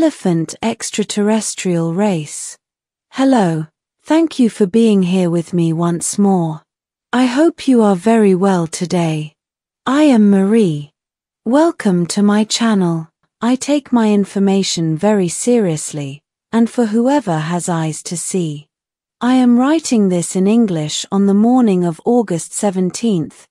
Elephant extraterrestrial race. Hello, thank you for being here with me once more. I hope you are very well today. I am Marie. Welcome to my channel. I take my information very seriously, and for whoever has eyes to see. I am writing this in English on the morning of August 17th,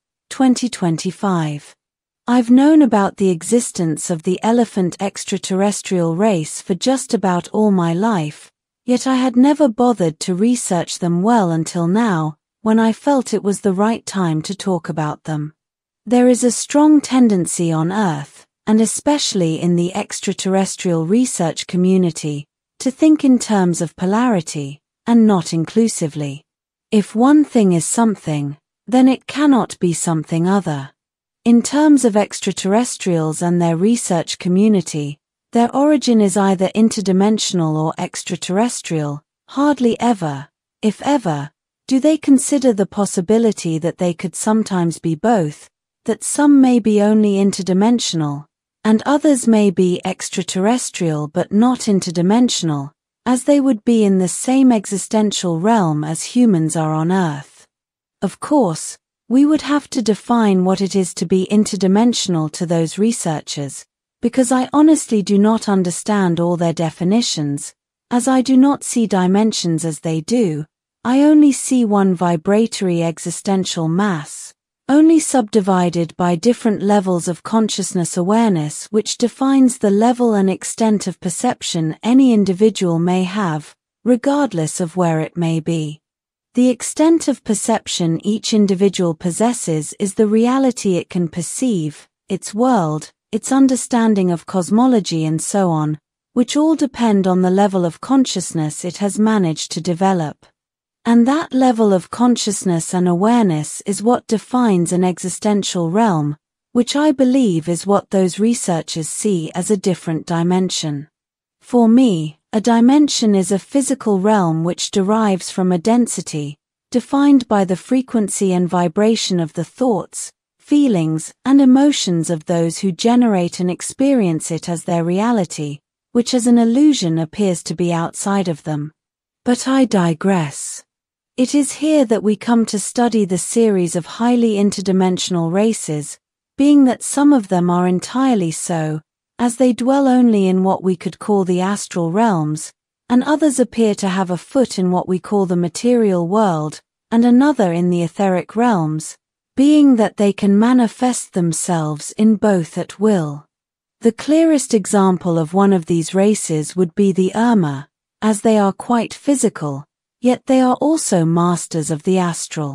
2025. I've known about the existence of the elephant extraterrestrial race for just about all my life, yet I had never bothered to research them well until now, when I felt it was the right time to talk about them. There is a strong tendency on Earth, and especially in the extraterrestrial research community, to think in terms of polarity, and not inclusively. If one thing is something, then it cannot be something other. In terms of extraterrestrials and their research community, their origin is either interdimensional or extraterrestrial. Hardly ever, if ever, do they consider the possibility that they could sometimes be both, that some may be only interdimensional, and others may be extraterrestrial but not interdimensional, as they would be in the same existential realm as humans are on Earth. Of course, we would have to define what it is to be interdimensional to those researchers, because I honestly do not understand all their definitions, as I do not see dimensions as they do. I only see one vibratory existential mass, only subdivided by different levels of consciousness awareness, which defines the level and extent of perception any individual may have, regardless of where it may be. The extent of perception each individual possesses is the reality it can perceive, its world, its understanding of cosmology and so on, which all depend on the level of consciousness it has managed to develop. And that level of consciousness and awareness is what defines an existential realm, which I believe is what those researchers see as a different dimension. For me, a dimension is a physical realm which derives from a density, defined by the frequency and vibration of the thoughts, feelings, and emotions of those who generate and experience it as their reality, which as an illusion appears to be outside of them. But I digress. It is here that we come to study the series of highly interdimensional races, being that some of them are entirely so, as they dwell only in what we could call the astral realms, and others appear to have a foot in what we call the material world, and another in the etheric realms, being that they can manifest themselves in both at will. The clearest example of one of these races would be the Irma, as they are quite physical, yet they are also masters of the astral.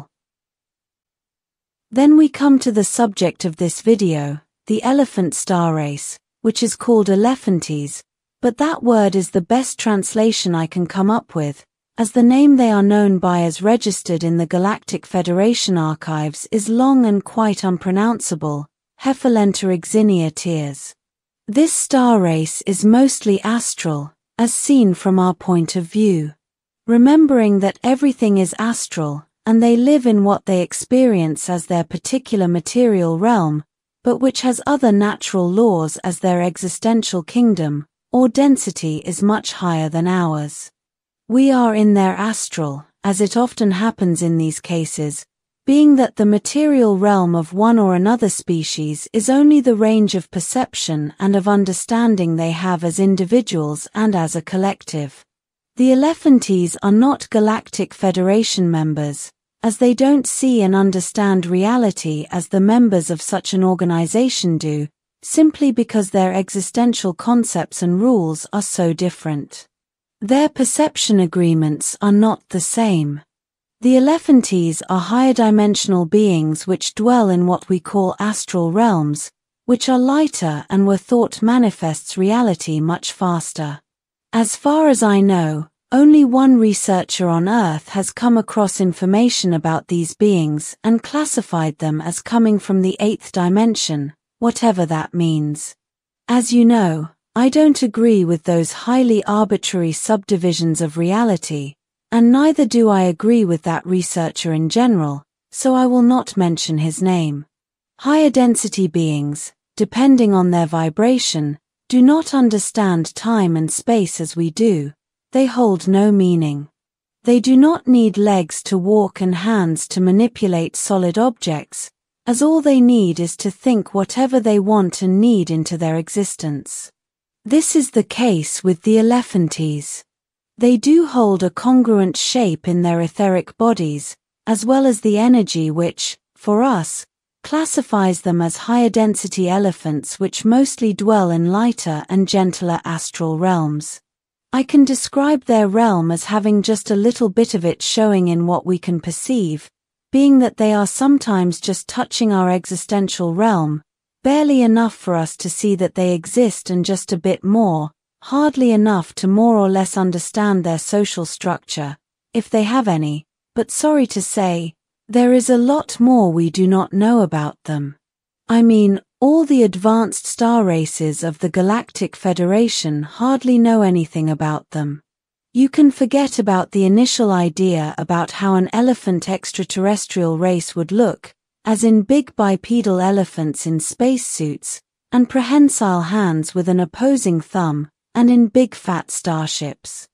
Then we come to the subject of this video, the elephant star race, which is called Elephantes, but that word is the best translation I can come up with, as the name they are known by as registered in the Galactic Federation archives is long and quite unpronounceable, Hephalenterixinea Tears. This star race is mostly astral, as seen from our point of view. Remembering that everything is astral, and they live in what they experience as their particular material realm, but which has other natural laws as their existential kingdom, or density is much higher than ours. We are in their astral, as it often happens in these cases, being that the material realm of one or another species is only the range of perception and of understanding they have as individuals and as a collective. The Elephantes are not Galactic Federation members, as they don't see and understand reality as the members of such an organization do, simply because their existential concepts and rules are so different. Their perception agreements are not the same. The Elephantes are higher dimensional beings which dwell in what we call astral realms, which are lighter and were thought manifests reality much faster. As far as I know, only one researcher on Earth has come across information about these beings and classified them as coming from the 8th dimension, whatever that means. As you know, I don't agree with those highly arbitrary subdivisions of reality, and neither do I agree with that researcher in general, so I will not mention his name. Higher density beings, depending on their vibration, do not understand time and space as we do, they hold no meaning. They do not need legs to walk and hands to manipulate solid objects, as all they need is to think whatever they want and need into their existence. This is the case with the Elephantes. They do hold a congruent shape in their etheric bodies, as well as the energy which, for us, classifies them as higher density elephants which mostly dwell in lighter and gentler astral realms. I can describe their realm as having just a little bit of it showing in what we can perceive, being that they are sometimes just touching our existential realm, barely enough for us to see that they exist, and just a bit more, hardly enough to more or less understand their social structure, if they have any, but sorry to say, there is a lot more we do not know about them. I mean, all the advanced star races of the Galactic Federation hardly know anything about them. You can forget about the initial idea about how an elephant extraterrestrial race would look, as in big bipedal elephants in spacesuits, and prehensile hands with an opposing thumb, and in big fat starships.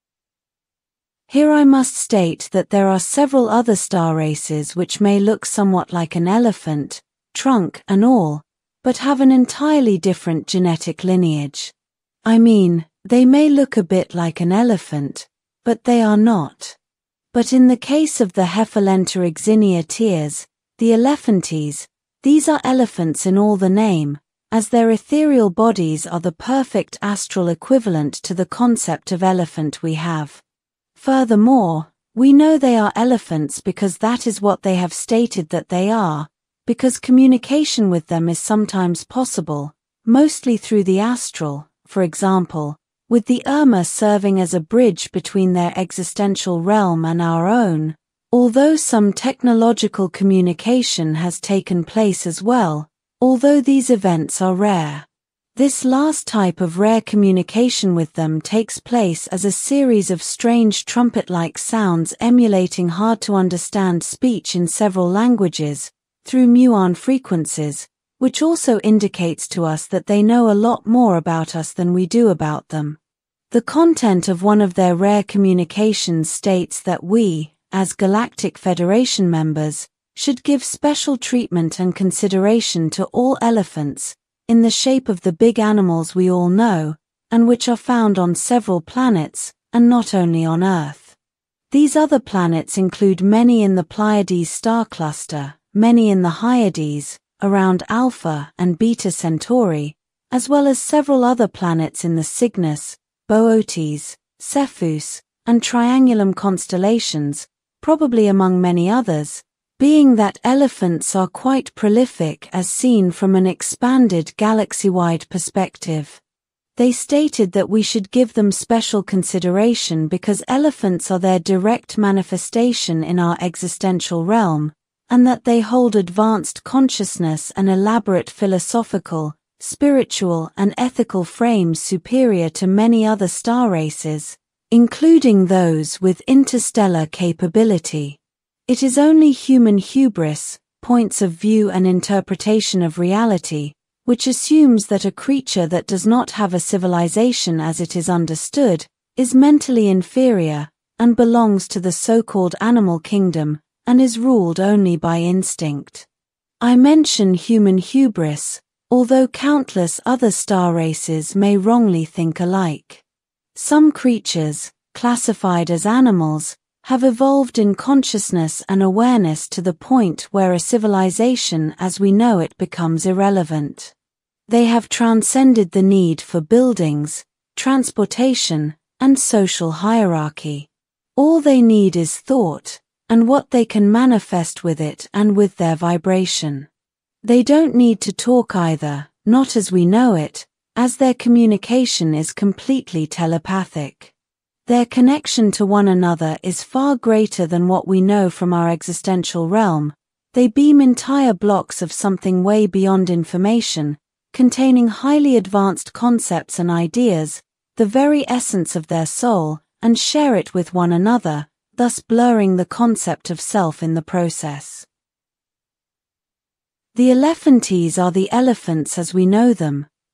Here I must state that there are several other star races which may look somewhat like an elephant, trunk and all, but have an entirely different genetic lineage. I mean, they may look a bit like an elephant, but they are not. But in the case of the Hephalenterixinea tears, the Elephantes, these are elephants in all the name, as their ethereal bodies are the perfect astral equivalent to the concept of elephant we have. Furthermore, we know they are elephants because that is what they have stated that they are, because communication with them is sometimes possible, mostly through the astral, for example, with the Irma serving as a bridge between their existential realm and our own, although some technological communication has taken place as well, although these events are rare. This last type of rare communication with them takes place as a series of strange trumpet-like sounds emulating hard-to-understand speech in several languages, through muon frequencies, which also indicates to us that they know a lot more about us than we do about them. The content of one of their rare communications states that we, as Galactic Federation members, should give special treatment and consideration to all elephants, in the shape of the big animals we all know, and which are found on several planets, and not only on Earth. These other planets include many in the Pleiades star cluster, many in the Hyades, around Alpha and Beta Centauri, as well as several other planets in the Cygnus, Boötes, Cepheus, and Triangulum constellations, probably among many others, being that elephants are quite prolific as seen from an expanded galaxy-wide perspective. They stated that we should give them special consideration because elephants are their direct manifestation in our existential realm, and that they hold advanced consciousness and elaborate philosophical, spiritual, and ethical frames superior to many other star races, including those with interstellar capability. It is only human hubris, points of view and interpretation of reality, which assumes that a creature that does not have a civilization as it is understood, is mentally inferior, and belongs to the so-called animal kingdom, and is ruled only by instinct. I mention human hubris, although countless other star races may wrongly think alike. Some creatures, classified as animals, have evolved in consciousness and awareness to the point where a civilization as we know it becomes irrelevant. They have transcended the need for buildings, transportation, and social hierarchy. All they need is thought, and what they can manifest with it and with their vibration. They don't need to talk either, not as we know it, as their communication is completely telepathic. Their connection to one another is far greater than what we know from our existential realm. They beam entire blocks of something way beyond information, containing highly advanced concepts and ideas, the very essence of their soul, and share it with one another, thus blurring the concept of self in the process. The Elephantes are the elephants as we know them,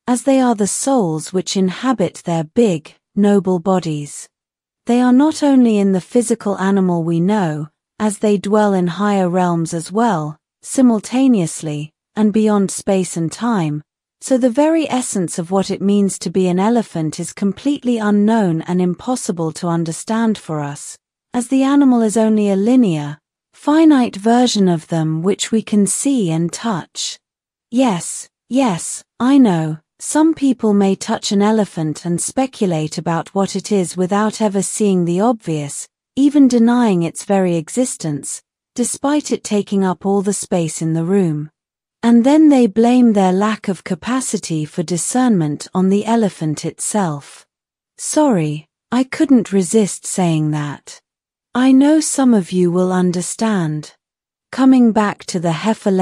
as they are the souls which inhabit their big, noble bodies. They are not only in the physical animal we know, as they dwell in higher realms as well, simultaneously, and beyond space and time, so the very essence of what it means to be an elephant is completely unknown and impossible to understand for us, as the animal is only a linear, finite version of them which we can see and touch. Yes, I know, some people may touch an elephant and speculate about what it is without ever seeing the obvious, even denying its very existence, despite it taking up all the space in the room. And then they blame their lack of capacity for discernment on the elephant itself. Sorry, I couldn't resist saying that. I know some of you will understand. Coming back to the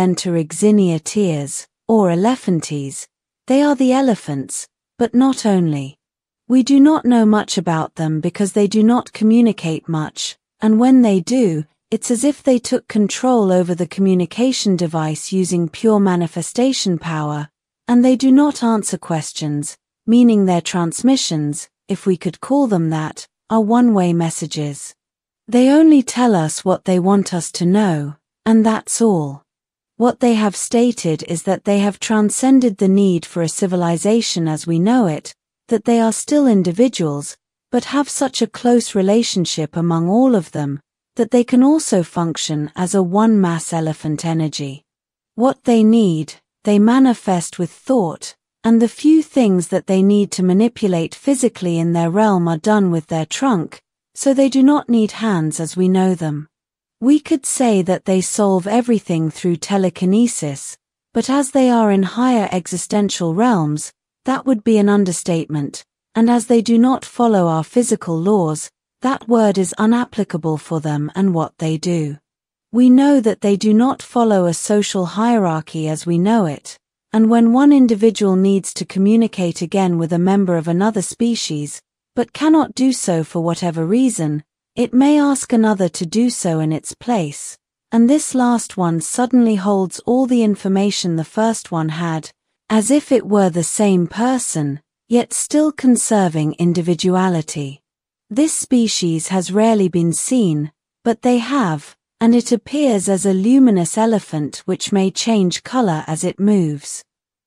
Hephalentorhexiniateers, or elephantes, they are the elephants, but not only. We do not know much about them because they do not communicate much, and when they do, it's as if they took control over the communication device using pure manifestation power, and they do not answer questions, meaning their transmissions, if we could call them that, are one-way messages. They only tell us what they want us to know, and that's all. What they have stated is that they have transcended the need for a civilization as we know it, that they are still individuals, but have such a close relationship among all of them, that they can also function as a one-mass elephant energy. What they need, they manifest with thought, and the few things that they need to manipulate physically in their realm are done with their trunk, so they do not need hands as we know them. We could say that they solve everything through telekinesis, but as they are in higher existential realms, that would be an understatement, and as they do not follow our physical laws, that word is unapplicable for them and what they do. We know that they do not follow a social hierarchy as we know it, and when one individual needs to communicate again with a member of another species, but cannot do so for whatever reason, it may ask another to do so in its place, and this last one suddenly holds all the information the first one had, as if it were the same person, yet still conserving individuality. This species has rarely been seen, but they have, and it appears as a luminous elephant which may change color as it moves.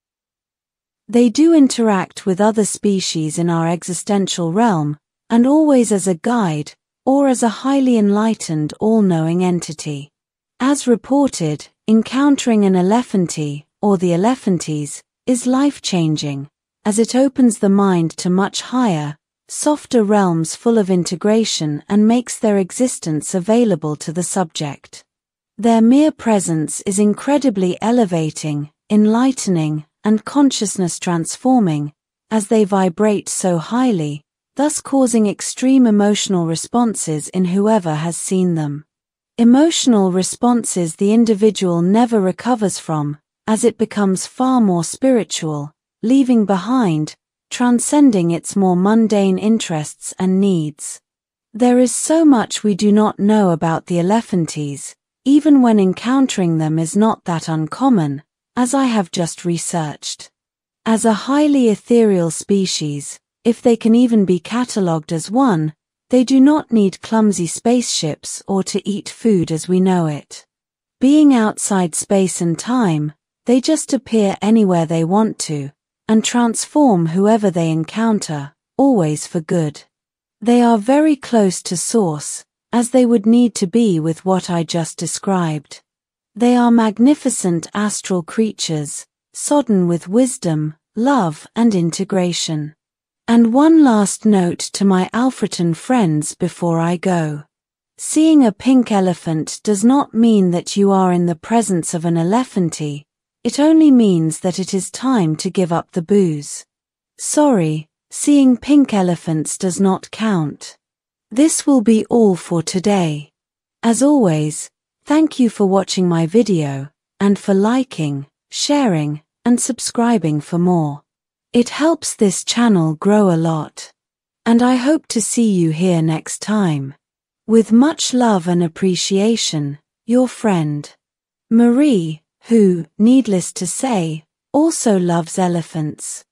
They do interact with other species in our existential realm, and always as a guide, or as a highly enlightened all-knowing entity. As reported, encountering an elephante, or the elephantes, is life-changing, as it opens the mind to much higher, softer realms full of integration and makes their existence available to the subject. Their mere presence is incredibly elevating, enlightening, and consciousness transforming, as they vibrate so highly, thus causing extreme emotional responses in whoever has seen them. Emotional responses the individual never recovers from, as it becomes far more spiritual, leaving behind, transcending its more mundane interests and needs. There is so much we do not know about the elephantes, even when encountering them is not that uncommon, as I have just researched. As a highly ethereal species, if they can even be catalogued as one, they do not need clumsy spaceships or to eat food as we know it. Being outside space and time, they just appear anywhere they want to, and transform whoever they encounter, always for good. They are very close to source, as they would need to be with what I just described. They are magnificent astral creatures, sodden with wisdom, love and integration. And one last note to my Alfreton friends before I go. Seeing a pink elephant does not mean that you are in the presence of an elephante. It only means that it is time to give up the booze. Sorry, seeing pink elephants does not count. This will be all for today. As always, thank you for watching my video, and for liking, sharing, and subscribing for more. It helps this channel grow a lot. And I hope to see you here next time. With much love and appreciation, your friend, Marie, who, needless to say, also loves elephants.